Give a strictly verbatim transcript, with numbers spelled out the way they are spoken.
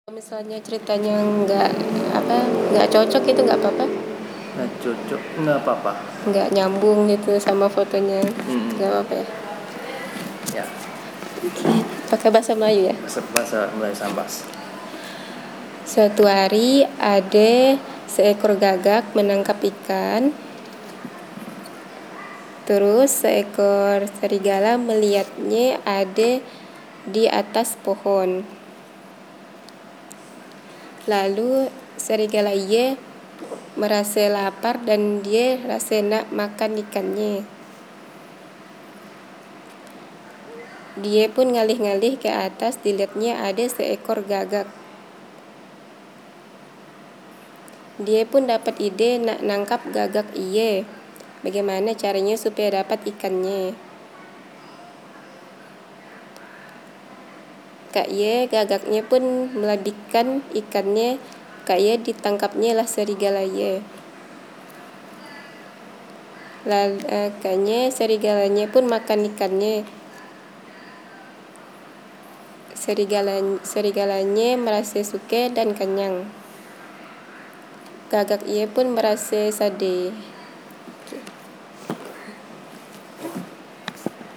Misalnya ceritanya nggak apa nggak cocok itu nggak apa-apa? Nggak cocok, nggak apa-apa. Nggak nyambung gitu sama fotonya, Hmm. nggak apa-apa ya? Ya, Oke, pakai bahasa Melayu ya. bahasa bahasa Melayu Sambas. Suatu hari ada seekor gagak menangkap ikan. Terus seekor serigala melihatnya ada di atas pohon. Lalu serigala ia merasa lapar dan dia rasa nak makan ikannya. Dia pun ngalih-ngalih ke atas, dilihatnya ada seekor gagak. Dia pun dapat ide nak nangkap gagak iye. Bagaimana caranya supaya dapat ikannya? Kak Ye, gagaknya pun meladikan ikannya. Kak Ye ditangkapnya lah serigala Ye. Lalu uh, kayaknya serigalanya pun makan ikannya. Serigala, serigalanya merasa suka dan kenyang. Gagak ia pun merasa sedih.